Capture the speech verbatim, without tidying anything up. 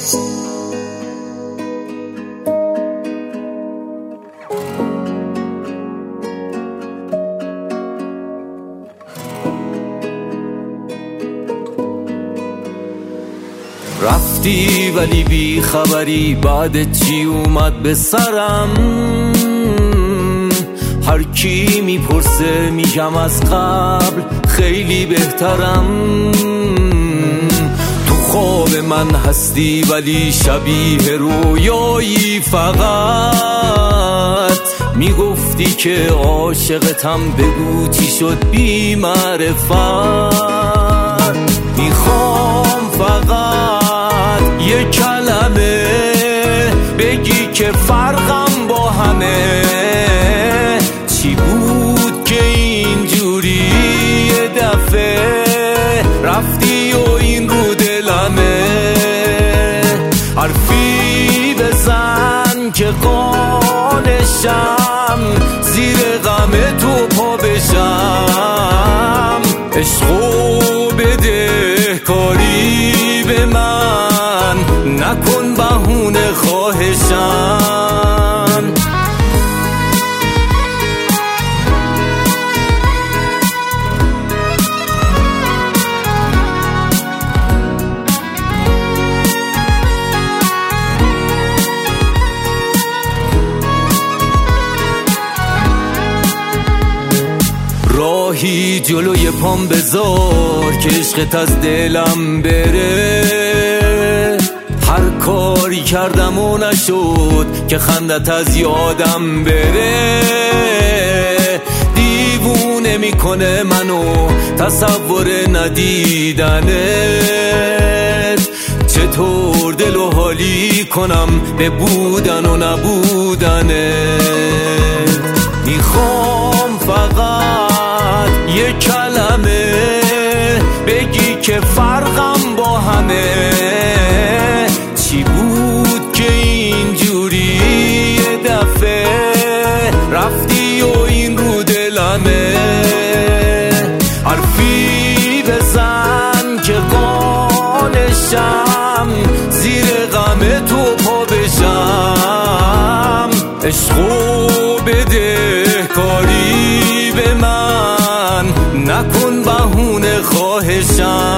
رفتی ولی بی خبری، بعد چی اومد به سرم؟ هر کی میپرسه میگم از قبل خیلی بهترم. تو خواب من هستی ولی شبیه رویایی، فقط میگفتی که عاشقتم، بگو چی شد بی معرفت. میخوام فقط یه کلمه بگی که فرقم با همه چی بود که اینجوری یه دفعه رفتی و این رو دلمه. حرفی بزن که قانشم، زیر غم تو پا بشم. عشقو بده کاری به من، نکن بهونه خواهشم. راهی جلوی پام بذار که عشقت از دلم بره. هر کاری کردم و نشد که خندت از یادم بره. دیوونه میکنه منو تصور ندیدنت، چطور دل و حالی کنم به بودن و نبودنت. میخوام فقط یه کلمه بگی که فرقم با همه چی بود که اینجوری یه دفعه رفتی و این رو دلمه. حرفی بزن که قانشم، زیر غم تو پا بشم. عشقو بده کاری به من، نکن بهونه خواهشم.